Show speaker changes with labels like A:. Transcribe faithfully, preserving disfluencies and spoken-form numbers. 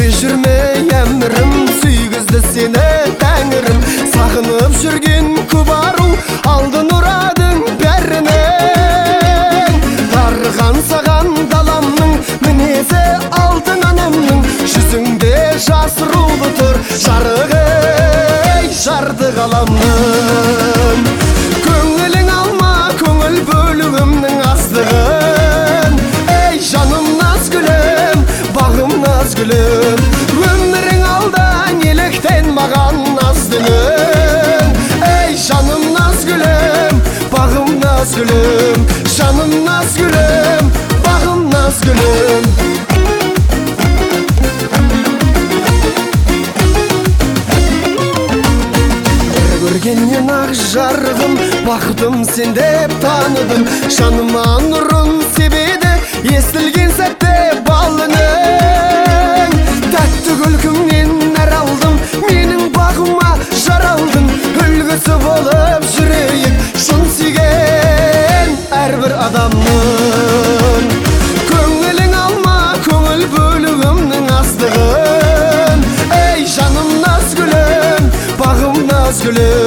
A: Кешірме әмірім, сүйгізді сені тәңірім. Сағынып жүрген көп ару, алдын ұрадың бәрінен. Дарыған саған даламның, мінезі алтын анамның. Жүзіңде жасырулы тұр жарығы, жарды қаламның. Көңілің алма, көңіл бөлігімнің астығын. Ей жаным назгүлім, бағым назгүлім. Өмірің алда неліктен маған наздың. Ей жаным назгүлім, бағым назгүлім. Жаным назгүлім, бағым назгүлім. Көргеннен ақ жарығым, бақытым сен деп таныдым. Жаныма нұрын себеді, естілген сәтте балының. Тәтті күлкіңнен нәр алдым, менің бағыма жар алдың. Үлгісі болып жүрейік, шын сүйген әрбір адамның. Көңілің алма, көңіл бөлігімнің астығын. Ей жаным назгүлім, бағым назгүлім.